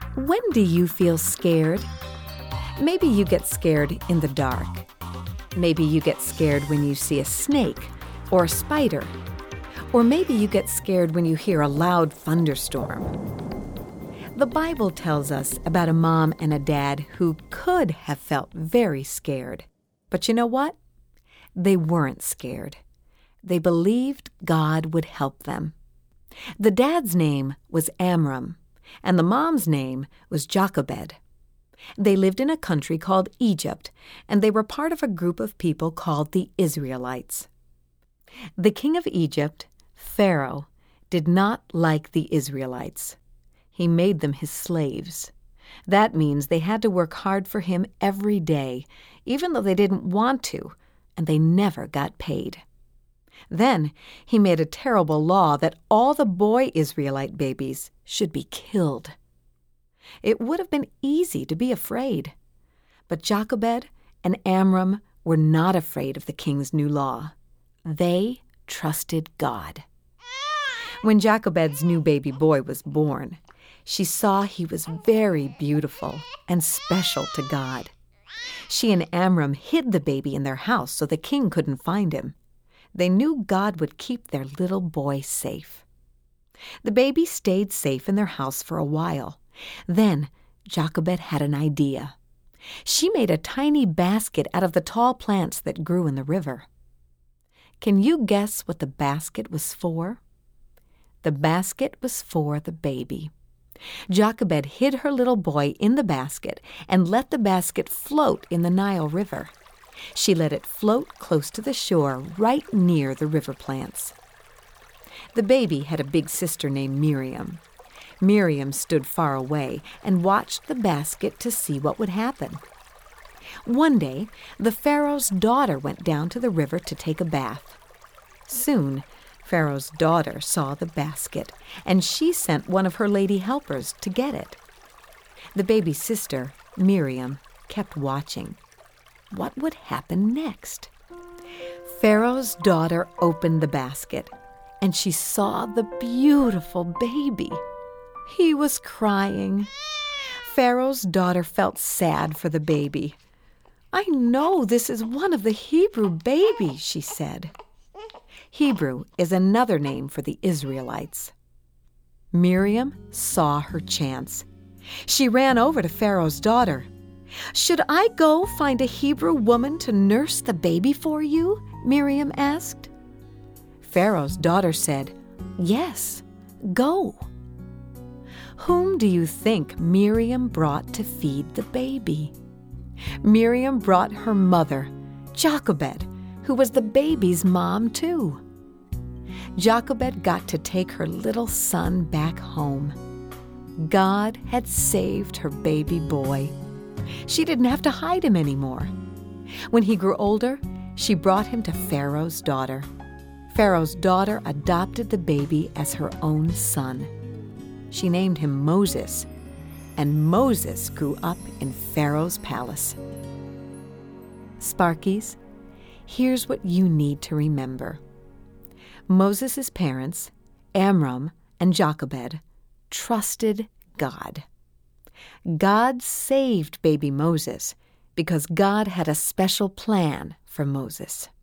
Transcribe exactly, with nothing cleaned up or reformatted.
When do you feel scared? Maybe you get scared in the dark. Maybe you get scared when you see a snake or a spider. Or maybe you get scared when you hear a loud thunderstorm. The Bible tells us about a mom and a dad who could have felt very scared. But you know what? They weren't scared. They believed God would help them. The dad's name was Amram, and the mom's name was Jochebed. They lived in a country called Egypt, and they were part of a group of people called the Israelites. The king of Egypt, Pharaoh, did not like the Israelites. He made them his slaves. That means they had to work hard for him every day, even though they didn't want to, and they never got paid. Then he made a terrible law that all the boy Israelite babies should be killed. It would have been easy to be afraid, but Jochebed and Amram were not afraid of the king's new law. They trusted God. When Jochebed's new baby boy was born, she saw he was very beautiful and special to God. She and Amram hid the baby in their house so the king couldn't find him. They knew God would keep their little boy safe. The baby stayed safe in their house for a while. Then Jochebed had an idea. She made a tiny basket out of the tall plants that grew in the river. Can you guess what the basket was for? The basket was for the baby. Jochebed hid her little boy in the basket and let the basket float in the Nile River. She let it float close to the shore, right near the river plants. The baby had a big sister named Miriam. Miriam stood far away and watched the basket to see what would happen. One day, the Pharaoh's daughter went down to the river to take a bath. Soon, Pharaoh's daughter saw the basket, and she sent one of her lady helpers to get it. The baby's sister, Miriam, kept watching. What would happen next? Pharaoh's daughter opened the basket, and she saw the beautiful baby. He was crying. Pharaoh's daughter felt sad for the baby. "I know this is one of the Hebrew babies," she said. Hebrew is another name for the Israelites. Miriam saw her chance. She ran over to Pharaoh's daughter. "Should I go find a Hebrew woman to nurse the baby for you?" Miriam asked. Pharaoh's daughter said, "Yes, go." Whom do you think Miriam brought to feed the baby? Miriam brought her mother, Jochebed, who was the baby's mom too. Jochebed got to take her little son back home. God had saved her baby boy. She didn't have to hide him anymore. When he grew older, she brought him to Pharaoh's daughter. Pharaoh's daughter adopted the baby as her own son. She named him Moses, and Moses grew up in Pharaoh's palace. Sparkies, here's what you need to remember. Moses' parents, Amram and Jochebed, trusted God. God saved baby Moses because God had a special plan for Moses.